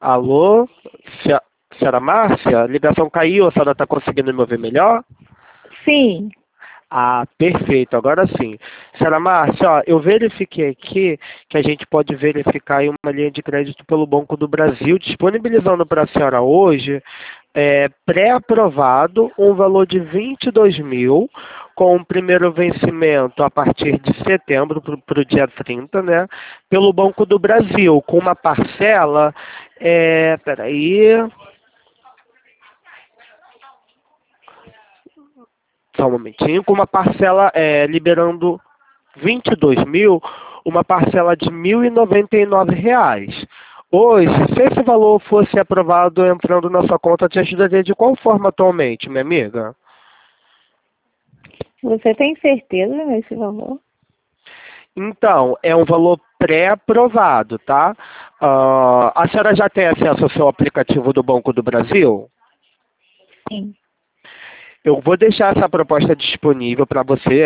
Alô? Senhora Márcia? A ligação caiu, a senhora está conseguindo me ouvir melhor? Sim. Ah, perfeito, agora sim. Senhora Márcia, ó, eu verifiquei aqui que a gente pode verificar aí uma linha de crédito pelo Banco do Brasil, disponibilizando para a senhora hoje, pré-aprovado, um valor de 22 mil, com o primeiro vencimento a partir de setembro para o dia 30, né? Pelo Banco do Brasil, com uma parcela, peraí, só um momentinho, com uma parcela liberando 22 mil, uma parcela de R$ 1.099. Hoje, se esse valor fosse aprovado entrando na sua conta, te ajudaria de qual forma atualmente, minha amiga? Você tem certeza nesse valor? Então, é um valor pré-aprovado, tá? A senhora já tem acesso ao seu aplicativo do Banco do Brasil? Sim. Eu vou deixar essa proposta disponível para você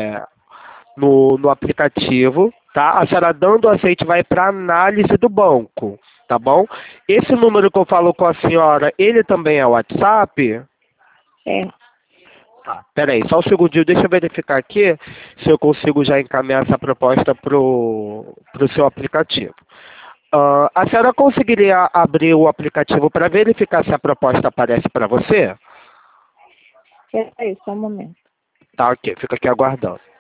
no aplicativo, tá? A senhora dando aceite vai para análise do banco, tá bom? Esse número que eu falo com a senhora, ele também é o WhatsApp? É. Tá, peraí, só um segundinho, deixa eu verificar aqui se eu consigo já encaminhar essa proposta pro seu aplicativo. A senhora conseguiria abrir o aplicativo para verificar se a proposta aparece para você? É isso, só um momento. Tá, ok, fica aqui aguardando.